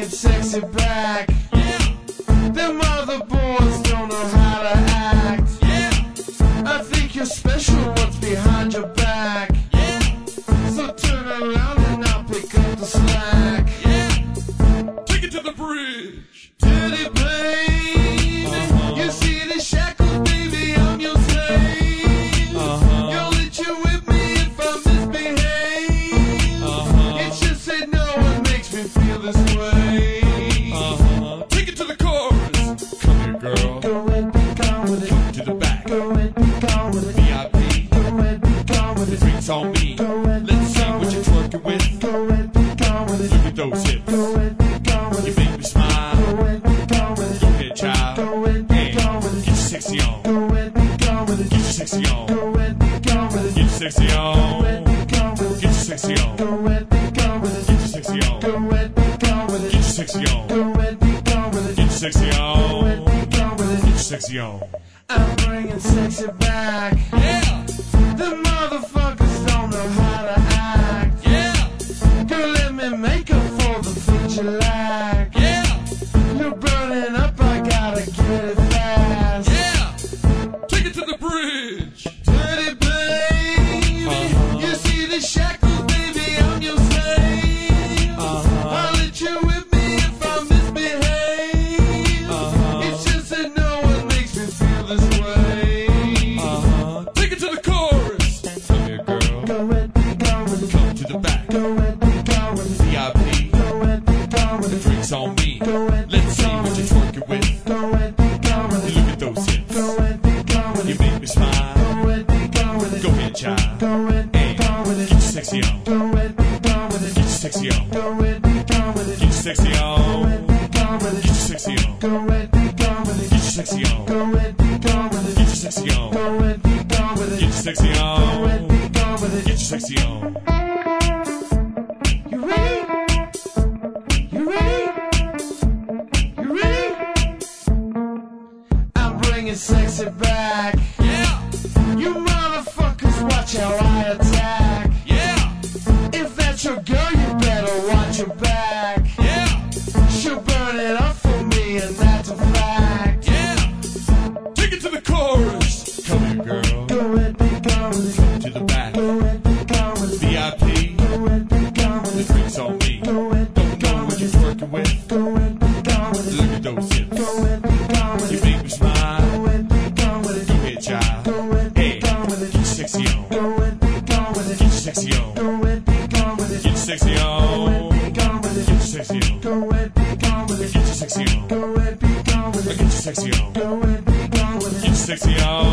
sexy back. Them other boys don't know how to act. I think you're special, what's behind your back? So turn around and I'll pick up the slack. Take it to the bridge. Dirty babe, you see the shackles, baby, I'm your slave. You'll let you with me if I misbehave. It's just that no one makes me feel this way. Take it to the chorus. Come here, girl. Go and be gone with it. Come to the back. Go and be gone with it. VIP. Go and be gone with The it. drinks on me. Go and be Let's see gone what with you're it. twerking with. Go and be gone with it. Look at those hips. Go and be gone with You it. make me smile. Go and be gone with it. Go ahead, child. Go and be Hey, gone with get it. your sexy on. Go and be gone with it. Get your sexy on. Go and be gone with it. Get your sexy Go on. and be gone with Get it. your sexy on. Go and be gone with it. Get your sexy on. Go and be gone with Get it. your sexy on. Go and be gone with it. Get your sexy Go on. and be gone with Get your it. sexy on. I'm bringing sexy back. The motherfuckers don't know how to act. Girl, let me make up for the things you lack. You're burning up, I gotta get it fast. Take it to the bridge. Dirty baby, you see the shackles, baby, I'm your slave. I'll let you with me if I misbehave. It's just that no one makes me feel this way. Take it to the chorus. Come here, girl. Go and be gone with it. Come to the back. Go and be gone with it. VIP. Go and be gone with The it. drinks on me. Go and be Let's see gone what with you're it. twerking with. Go and be gone with it. Look at those hips. Go and be gone with You it. make me smile. Go and be gone with it. Go ahead, child. Go and be Hey, gone with get your it. sexy on. Go and be gone with Get it. your sexy on. Go and be gone with Get your it. sexy Go on. and be gone with Get your it. sexy on. Go and be gone with Get your it. sexy on. Go and be gone with Get your it. sexy on. Go and be gone with Get your it. sexy Go on. and be gone with Get it. your sexy on. You ready? You ready? You ready? I'm bringing sexy back. You motherfuckers watch how I attack. If that's your girl, you better watch your back. She'll burn it up for me, and that's a fact. Take it to the chorus. Come here, girl. Go and be gone with it. Come to the back. Go and be gone with it. VIP. Go and be gone The with it. drinks on me. Go and be Don't know gone what with you're it. twerking with. Go and be gone with Look it. at those hips. Go and be gone with You it. make me smile. Go and be gone with Go it. ahead, child. Go and be Hey, gone with get your it. sexy on. Go and be gone with Get your it. sexy on. Go and be gone with Get your it. sexy Go on. and be gone with Get your it. sexy on. Go and be gone with Get it. your sexy on. Go and be gone with Get it. your sexy on. Go and be gone with Get your it. sexy on.